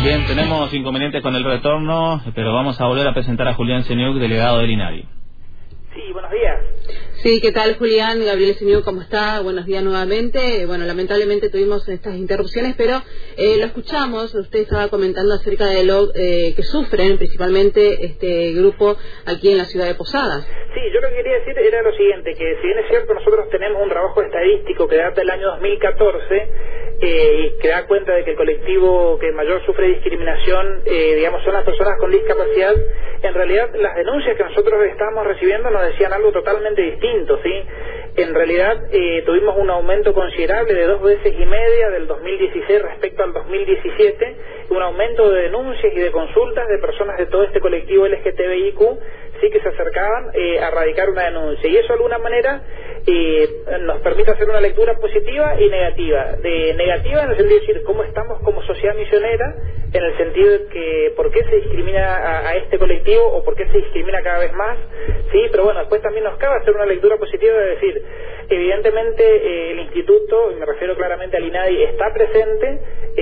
Bien, tenemos inconvenientes con el retorno, pero vamos a volver a presentar a Julián Señuk, delegado del INADI. Sí, buenos días. Sí, ¿qué tal, Julián? Gabriel Señuk, ¿cómo está? Buenos días nuevamente. Bueno, lamentablemente tuvimos estas interrupciones, pero lo escuchamos. Usted estaba comentando acerca de lo que sufren principalmente este grupo aquí en la ciudad de Posadas. Sí, yo lo que quería decir era lo siguiente, que si bien es cierto, nosotros tenemos un trabajo estadístico que data del año 2014 y que da cuenta de que el colectivo que mayor sufre discriminación, digamos, son las personas con discapacidad. En realidad, las denuncias que nosotros estábamos recibiendo nos decían algo totalmente distinto, ¿sí? En realidad, tuvimos un aumento considerable de 2,5 veces del 2016 respecto al 2017, un aumento de denuncias y de consultas de personas de todo este colectivo LGTBIQ, sí, que se acercaban a radicar una denuncia. Y eso de alguna manera nos permite hacer una lectura positiva y negativa. Negativa en el sentido de decir cómo estamos como sociedad misionera, en el sentido de que por qué se discrimina a este colectivo o por qué se discrimina cada vez más, sí, pero bueno, después también nos cabe hacer una lectura positiva de decir, evidentemente el instituto, y me refiero claramente al INADI, está presente,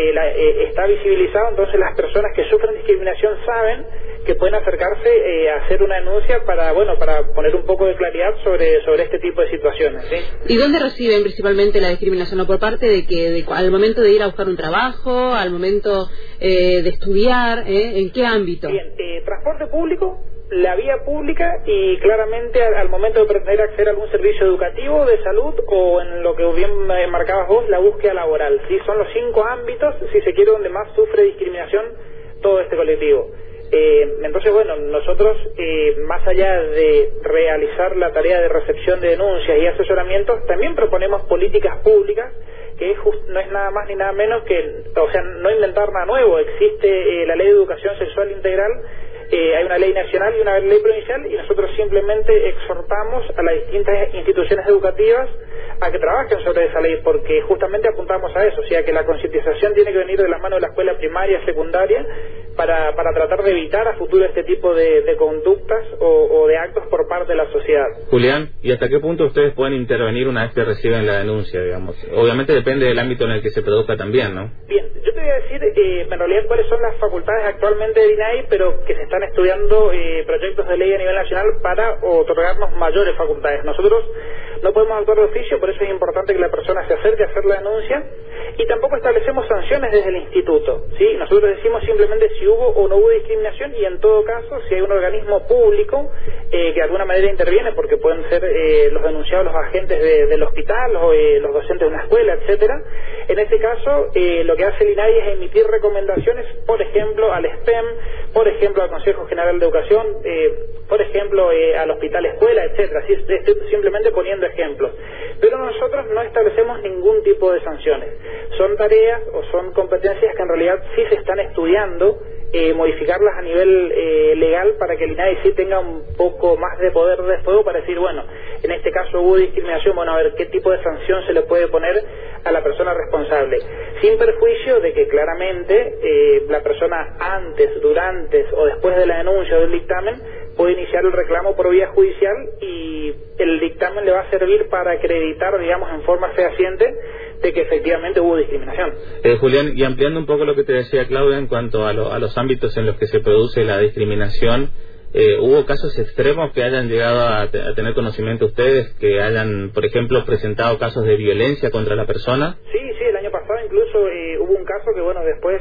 está visibilizado, entonces las personas que sufren discriminación saben que pueden acercarse a hacer una denuncia para, bueno, para poner un poco de claridad sobre este tipo de situaciones, ¿sí? ¿Y dónde reciben principalmente la discriminación? ¿O por parte de que al momento de ir a buscar un trabajo, al momento de estudiar, en qué ámbito? Bien, transporte público, la vía pública y claramente al momento de pretender acceder a algún servicio educativo, de salud o en lo que bien marcabas vos, la búsqueda laboral, ¿sí? Son los 5 ámbitos, si se quiere, donde más sufre discriminación todo este colectivo. Entonces, bueno, nosotros, más allá de realizar la tarea de recepción de denuncias y asesoramientos, también proponemos políticas públicas, que no es nada más ni nada menos que, o sea, no inventar nada nuevo. Existe la Ley de Educación Sexual Integral, hay una ley nacional y una ley provincial, y nosotros simplemente exhortamos a las distintas instituciones educativas a que trabajen sobre esa ley, porque justamente apuntamos a eso, o sea, que la concientización tiene que venir de la mano de la escuela primaria, secundaria, para tratar de evitar a futuro este tipo de conductas o de actos por parte de la sociedad. Julián, ¿y hasta qué punto ustedes pueden intervenir una vez que reciben la denuncia, digamos? Obviamente depende del ámbito en el que se produzca también, ¿no? Bien, yo te voy a decir en realidad cuáles son las facultades actualmente del INADI, pero que se están estudiando proyectos de ley a nivel nacional para otorgarnos mayores facultades. Nosotros no podemos actuar de oficio, por eso es importante que la persona se acerque a hacer la denuncia, y tampoco establecemos sanciones desde el instituto, ¿sí? Nosotros decimos simplemente si hubo o no hubo discriminación, y en todo caso si hay un organismo público que de alguna manera interviene, porque pueden ser los denunciados, los agentes del hospital o los docentes de una escuela, etcétera. En este caso lo que hace el INADI es emitir recomendaciones, por ejemplo al SPEM, por ejemplo al Consejo General de Educación, por ejemplo al Hospital Escuela, etcétera. ¿Sí? Estoy simplemente poniendo ejemplos, pero nosotros no establecemos ningún tipo de sanciones. Son tareas o son competencias que en realidad sí se están estudiando, modificarlas a nivel legal para que el INADI sí tenga un poco más de poder de fuego para decir, bueno, en este caso hubo discriminación, bueno, a ver qué tipo de sanción se le puede poner a la persona responsable, sin perjuicio de que claramente la persona antes, durante o después de la denuncia o del dictamen puede iniciar el reclamo por vía judicial, y el dictamen le va a servir para acreditar, digamos, en forma fehaciente de que efectivamente hubo discriminación. Julián, y ampliando un poco lo que te decía Claudia en cuanto a los ámbitos en los que se produce la discriminación, ¿hubo casos extremos que hayan llegado a tener conocimiento ustedes, que hayan, por ejemplo, presentado casos de violencia contra la persona? Sí, el año pasado incluso hubo un caso que, bueno, después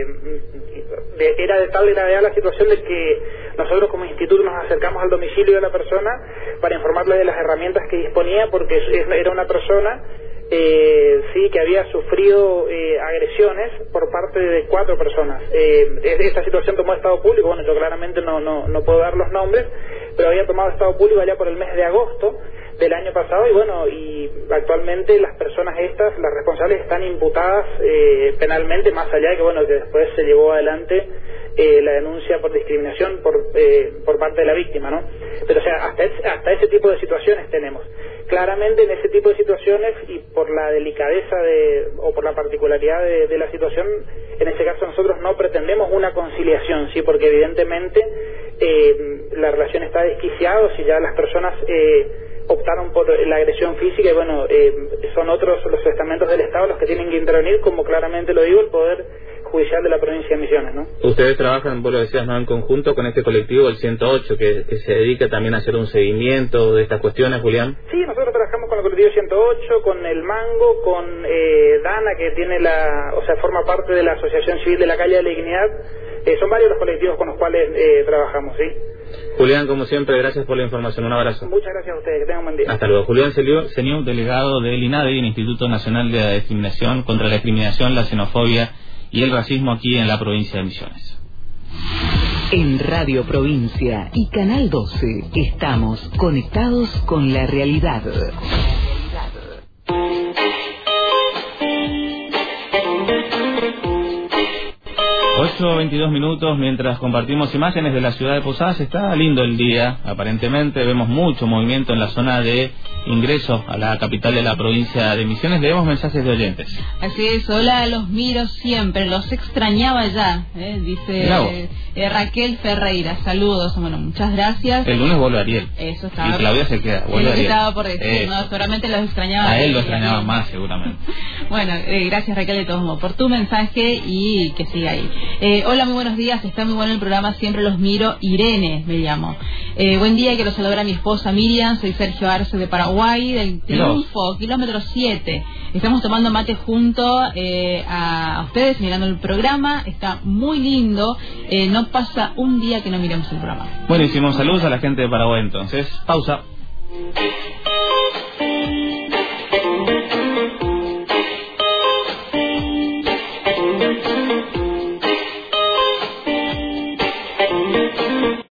era de tal gravedad la situación de que nosotros como instituto nos acercamos al domicilio de la persona para informarle de las herramientas que disponía, porque era una persona sí, que había sufrido agresiones por parte de 4 personas. Esta situación tomó estado público, bueno, yo claramente no puedo dar los nombres, pero había tomado estado público allá por el mes de agosto del año pasado, y bueno, y actualmente las personas estas, las responsables, están imputadas penalmente, más allá de que, bueno, que después se llevó adelante la denuncia por discriminación por parte de la víctima, ¿no? Pero, o sea, hasta ese tipo de situaciones tenemos. Claramente en ese tipo de situaciones, y por la delicadeza o por la particularidad de la situación, en este caso nosotros no pretendemos una conciliación, sí, porque evidentemente la relación está desquiciada, si ya las personas optaron por la agresión física, y bueno, son otros los estamentos del Estado los que tienen que intervenir, como claramente lo digo, el Poder Judicial judicial de la provincia de Misiones, ¿no? Ustedes trabajan, vos lo decías, ¿no?, en conjunto con este colectivo, el 108, que se dedica también a hacer un seguimiento de estas cuestiones, Julián. Sí, nosotros trabajamos con el colectivo 108, con el Mango, con Dana, que tiene forma parte de la Asociación Civil de la Calle de la Dignidad. Son varios los colectivos con los cuales trabajamos, ¿sí? Julián, como siempre, gracias por la información. Un abrazo. Muchas gracias a ustedes. Que tengan un buen día. Hasta luego. Julián Senior, delegado del INADI, el Instituto Nacional de Discriminación contra la Discriminación, la Xenofobia y el Racismo aquí en la provincia de Misiones. En Radio Provincia y Canal 12 estamos conectados con la realidad. 8:22 minutos, mientras compartimos imágenes de la ciudad de Posadas. Está lindo el día, aparentemente vemos mucho movimiento en la zona de ingreso a la capital de la provincia de Misiones. Leemos mensajes de oyentes. Así es, hola, los miro siempre, los extrañaba ya, dice Raquel Ferreira. Saludos, bueno, muchas gracias. El lunes vuelve Ariel. Eso estaba. Y Claudia se queda, vuelve Ariel. Estaba por decir, no, seguramente los extrañaba. A él lo extrañaba más, seguramente. Bueno, gracias Raquel de todos modos por tu mensaje y que siga ahí. Hola, muy buenos días, está muy bueno el programa, siempre los miro. Irene me llamo. Buen día, quiero saludar a mi esposa Miriam, soy Sergio Arce de Paraguay, del Triunfo, kilómetro 7. Estamos tomando mate junto a ustedes, mirando el programa, está muy lindo, no pasa un día que no miremos el programa. Buenísimo, saludos a la gente de Paraguay entonces. Pausa.